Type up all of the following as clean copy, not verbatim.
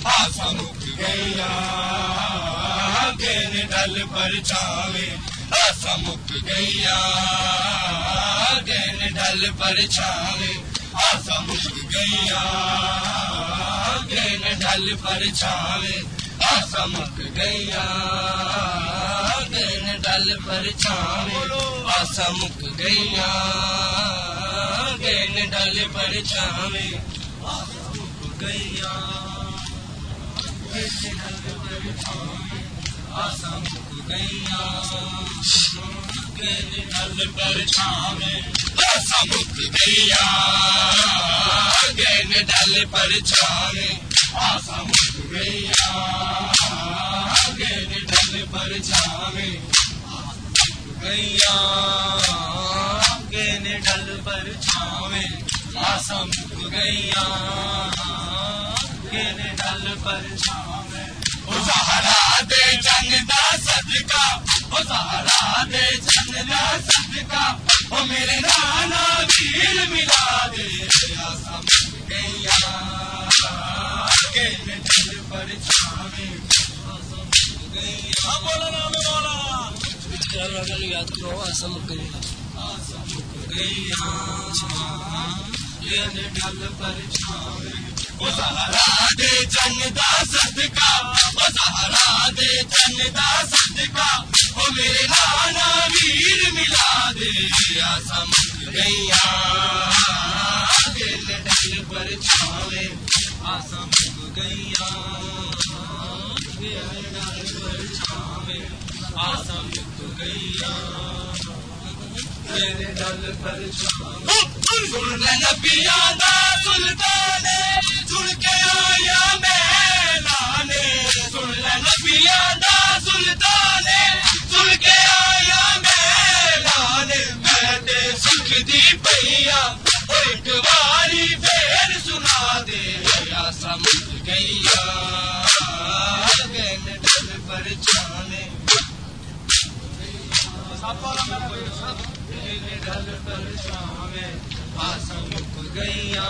آسا مک گئیا گین ڈل پر چھاوے آسا مک گئیا گین ڈل پر چھاوے آسا مک گئیا گین ڈل پر چھاوے آسا مک گئیا گین ڈل پر چھاوے آسا مک گئیا گین ڈل پر چھاوے آسا مک گئیا گین ڈل پر چھاوے آسا مک گئیا گین ڈل پر چھاوے آسا مک گئیا گین ڈل پر چھاوے آسا مک گئیا گین ڈل پر چھاوے گئیا گین ڈل پر چھاوے آسا مک گئیا گین ڈل پر چھاوے زہرا دے جنگ دا صدقہ او زہرا دے جنگ دا صدقہ او میرے نانا ویر ملا دے آسا مک گئیا گین ڈل پر چھاوے آسا مک گئیا بولا نام مولا یاد کرو آسا مک گئیا آسا مک گئیا گین ڈل پر چھاوے او زہرا دے جنگ دا صدقہ او زہرا دے جنگ دا صدقہ او میرے نانا ویر ملا دے آسا مک گئیا گین ڈل پر چھاوے آسا مک گئیا گین ڈل پر چھاوے آسا مک گئیا گین ڈل پر چھاوے سن نبیاں دا سلطان سن کے آیا میدان سن نبیاں دا سلطان سن کے آیا میدان میں تے سکھ دی پئیا ایک باری پھر سنا دے آسا مک گئیا گین ڈل پر چھاوے گین ڈل پر چھاوے آسا مک گئیا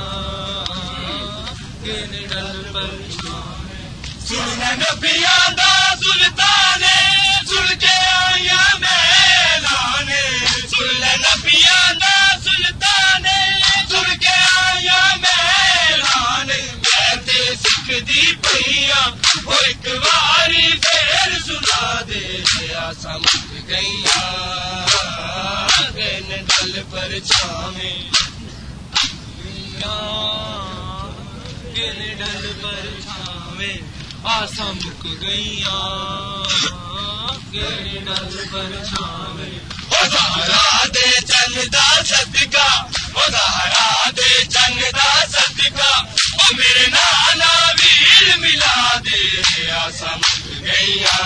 گین ڈل پر چھاوے سن نبیاں دا سلطان سن کے آیا میدان سن نبیاں دا سلطان سن کے آیا میدان میں تے سکھ دی پئیا ایک باری پھر سنا دے آسا مک گئیا گین ڈل پر چھاوے گین ڈل پر چھاوے آسا مک گئیا گین ڈل پر چھاوے او زہرا دے جنگ دا صدقہ او زہرا دے جنگ دا صدقہ او میرے نانا ویر ملا دے آسا مک گئیا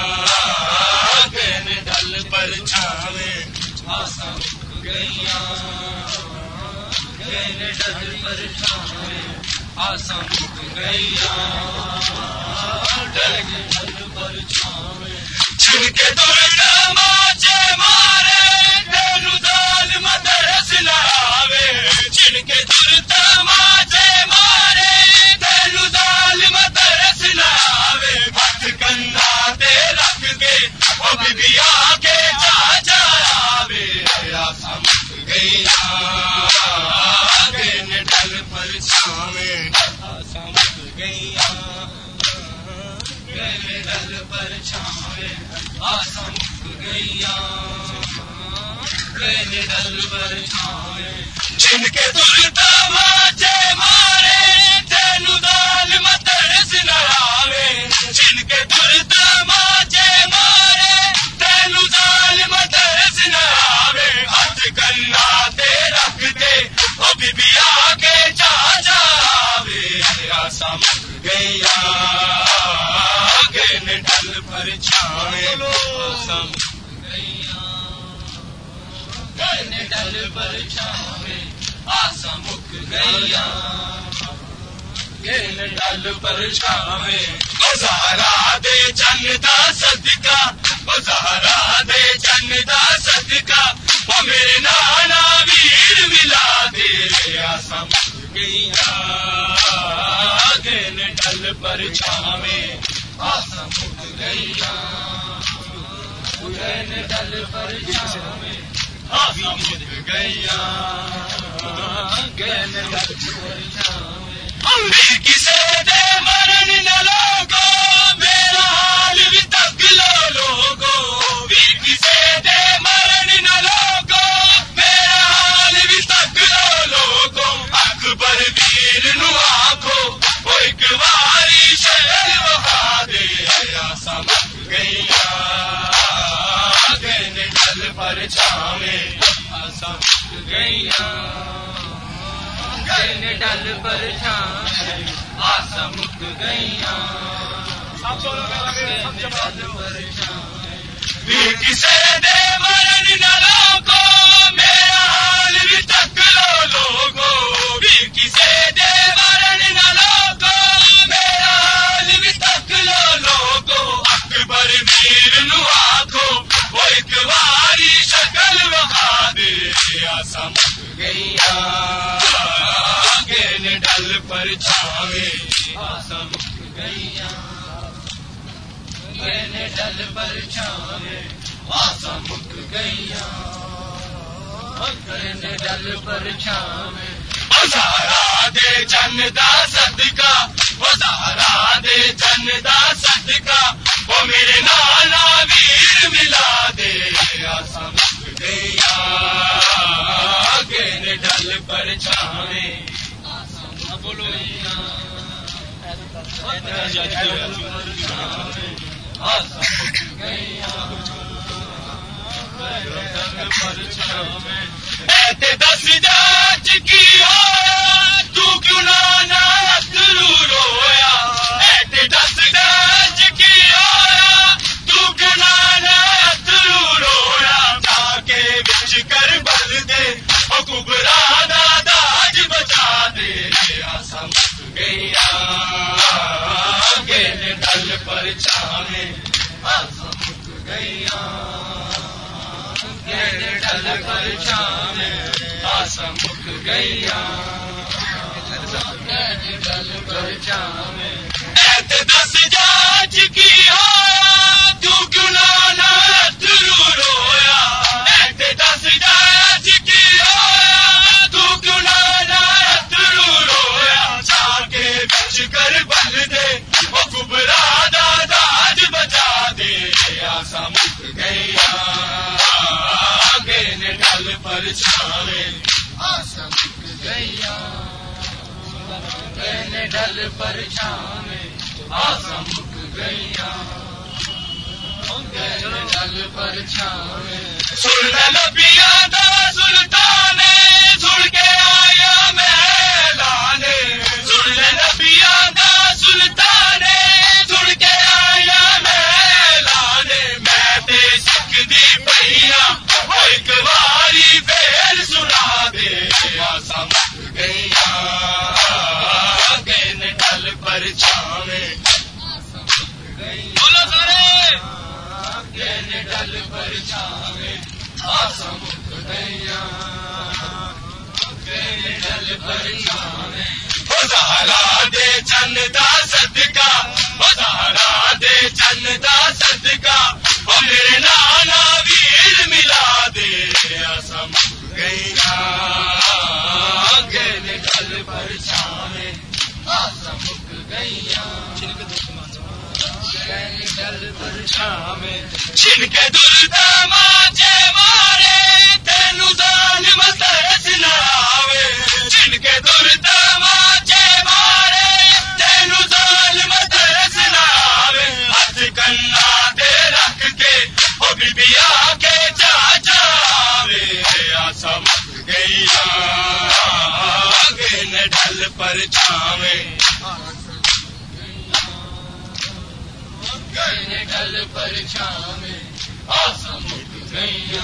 گین ڈل پر چھاوے آسا مک گئیا گین ڈل پر چھاوے آسا مک گئیا گین ڈل پر چھاوے چھن کے دور تماچے مارے تینو ظالم ترس نہ آوے چھن کے دور تماچے مارے تینو ظالم ترس نہ آوے ہاتھ کندھا تے رکھ کے او بیبیا کے چاچا آوے آسا مک گئیا گین ڈل پر چھاوے آسا مک گئیا گین ڈل پر چھاوے آسا مک گئیا گین ڈل پر چھاوے جن کے دل تماچے مارے تینو ظالم ترس نہ آوے جن کے دل تماچے مارے تینو ظالم ترس نہ آوے ہاتھ کنا تے رکھ دے او بیبیا کے چاچا آوے آسا مک گئیا گین ڈل پر چھاوے آسا مک گئیا گین ڈل پر چھاوے آسا مک گئیا گین ڈل پر چھاوے او زہرا دے جنگ دا صدقہ او زہرا دے جنگ دا صدقہ او میرے نانا ویر ملا دے آسا مک گئیا گین ڈل پر چھاویں آسا مک گئیا حسین ڈل پر چھاویں آسا مک گئیا گین ڈل پر چھاویں کسے دے مرن نہ لوگو میرا حال بھی تک لو لوگو کسے دے مرن نہ لوگو میرا حال بھی تک لو لوگو اکبر ویر نو آکھو وہ ایک واری شہر وہا دے آسا مک گئیا گین ڈل پر چھاویں آسا مک گئیا گین ڈل پر چھاویں آسا مک گئیا کسے دے مرن نہ لوگو میرا حال بھی تک لو لوگو کسے دے مرن نہ لوگو میرا حال بھی تک لو لوگو اکبر ویر نو آکھو وہ ایک واری شکل وہا دے آسا مک گئیا گین ڈل پر چھاویں آسا مک گئیا گین ڈل پر چھاویں آسا مک گئیا گین ڈل پر چھاویں زہرا دے جن دا صدقہ وہ زہرا دے جن دا صدقہ وہ میرے نانا ویر ملا دے آسا مک گئیا گین ڈل پر چھاویں آسا مک گئیا آسا مک گئیا دس جاچ کی ہو تو کیوں نہ اترو رویا دس جاچ کی ہو تو کیوں نہ اترو رویا جا کے بچ کر بل دے او کبرا داج بچا دے آسا مک گئیا گین ڈل پر چھاویں آسا مک گئیا گین ڈل پر چھاویں آسا مک گئیا گین ڈل پر چھاویں دس جاچ کی ہو تو کیوں نہ اترو رویا دس جاچ کی ہو تو کیوں نہ اترو رویا جا کے بچ کر بل دے وہ کبرا داج بچا دے آسا مک گئیا گین ڈل پر چھاویں آسا مک گئیا گین ڈل پر چھاویں آسا مک گئیا گین ڈل پر چھاویں سن لبیا دا سلطان سن کے آیا میلانے سن لبیا دا سلطان سن کے آیا میلانے میں تے سکتی پئیا وہ ایک واری پھر سنا دے آسا مک گئیا گین ڈل پر چھاویں بولو سارے گین ڈل پر چھاویں آسا مک گئیا گین ڈل پر چھاویں زہرا دے جن دا صدقہ زہرا دے جن دا صدقہ وہ میرے نانا ویر ملا دے آسا مک گئیا گین ڈل پر چھاویں آسا مک گئیا گین ڈل پر چھاویں چھن کے در ماجے مارے تینو ظالم ترس نہ آوے چھن کے در ماجے مارے تینو ظالم ترس نہ آوے ہاتھ کنا دے رکھ کے وہ بیا کے چاچا آوے آسا مک گئیا گین ڈل پر چھاویں گین ڈل پر چھاویں آسا مک گئیا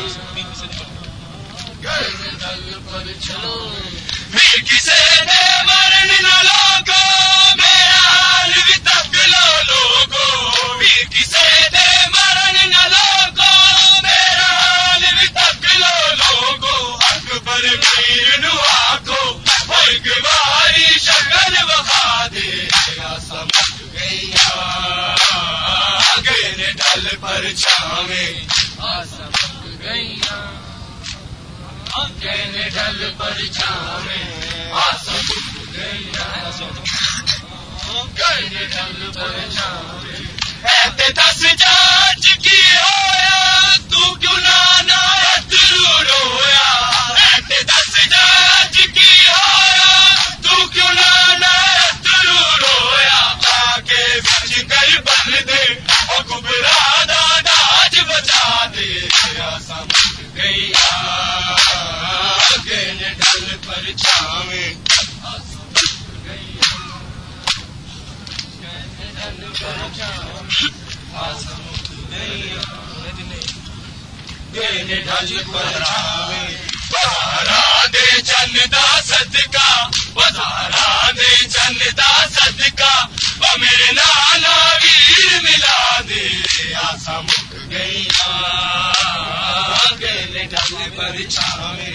گین ڈل پر چھاویں کسے دے مرن نہ لوگو میرا حال بھی تک لو لوگو کسے دے مرن نہ لوگو میرا حال بھی تک لو لوگو اکبر ویر نو آکھو وہ ایک واری شکل وہا دے آسا مک پرچھاویں کہنے ڈھل پرچھاویں کہنے ڈھل پرچھاویں دس جاج کی ہویا تو کیوں نایت رویا دس جاج کی ہویا تو کیوں نایت رویا آگے بچ کر بن دے اور کبرا داج بچا دے سمجھ گئی کہنے ڈھل پرچھاویں بازارا دے چندا صدقہ بازارا دے چندا صدقہ میرے نانا ویر ملا دے آسا مک گئی گیلے ڈھل پرچھاویں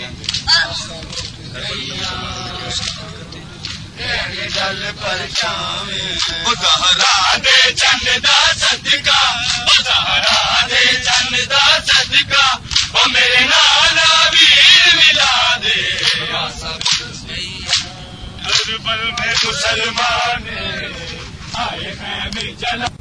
ڈل پرچھاویں بازارا دے چندا صدقہ بازارا دے چندا صدقہ میرے نانا ویر ملا دے ہر بل میں مسلمان آئے ہیں جلا